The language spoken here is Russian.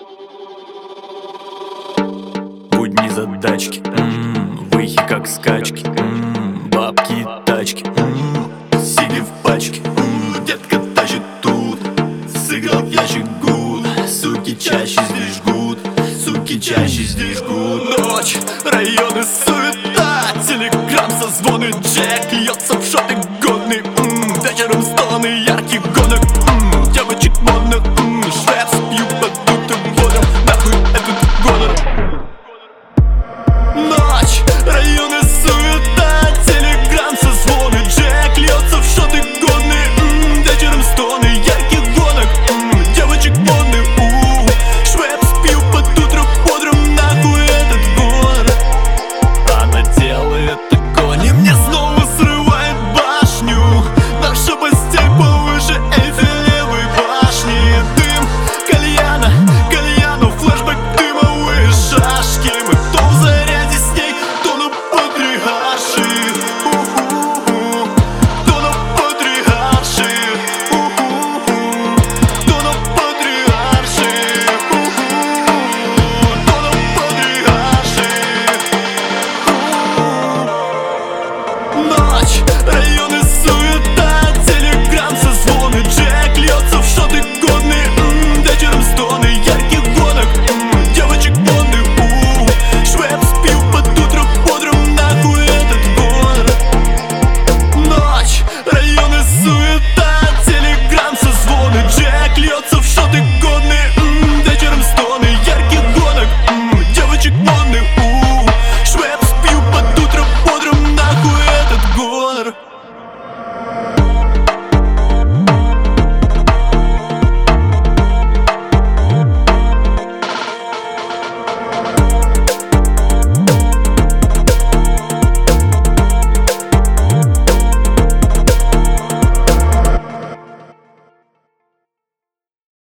Будни задачки, выхи как скачки, бабки и тачки, сиги в пачке, детка тащит тут. Сыграл в ящик гуд, суки чаще здесь жгут, суки чаще здесь жгут. Ночь, район